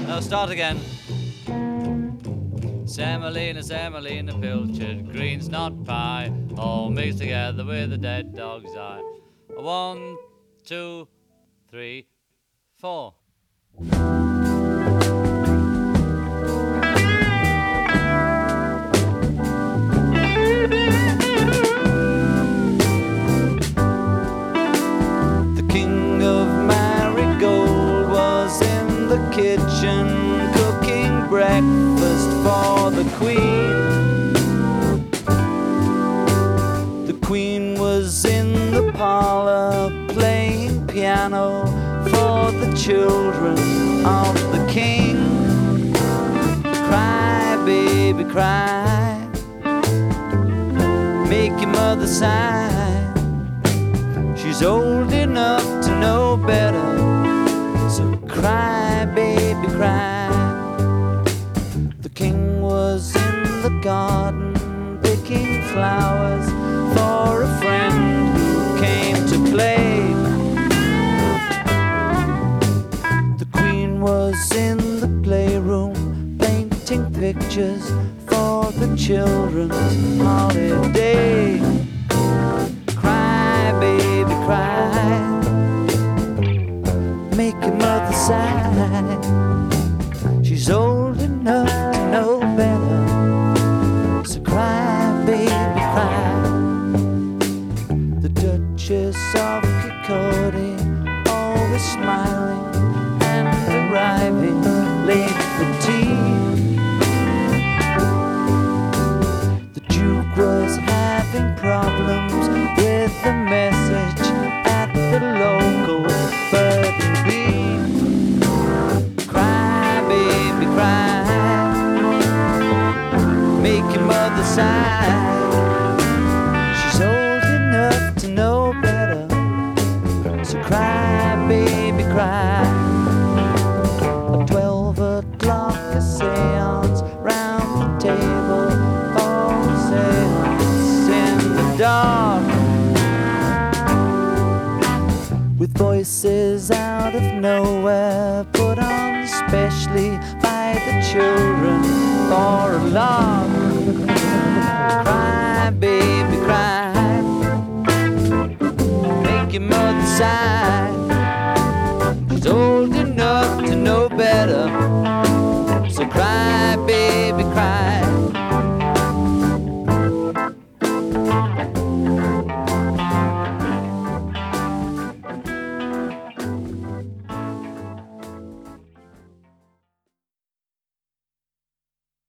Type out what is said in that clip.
No, start again. Semolina, semolina, pilchard, greens, not pie, all mixed together with a dead dog's eye. 1, 2, 3, 4. The king of Marigold was in the kitchen cooking breakfast for the queen. The queen was in the parlor playing piano for the children of the king. Cry, baby, cry, make your mother sigh. She's old enough to know better, so cry, baby, cry. The king was in the garden picking flowers for a friend who came to play. The queen was in the playroom painting pictures for the children's holiday. Cry, baby, cry, make your mother sigh. She's old enough to know better, so cry, baby, cry. The Duchess of Kirkcaldy, always smiling and arriving late for tea. The Duke was having problems with the message at the local bird and bee. Cry, baby, cry, make your mother sigh. She's old enough to know better, so cry, baby, cry. At 12 o'clock a seance round the table, all seance in the dark, with voices out of nowhere put on specially by the children for a lark. Cry, baby, cry, make your mother sigh.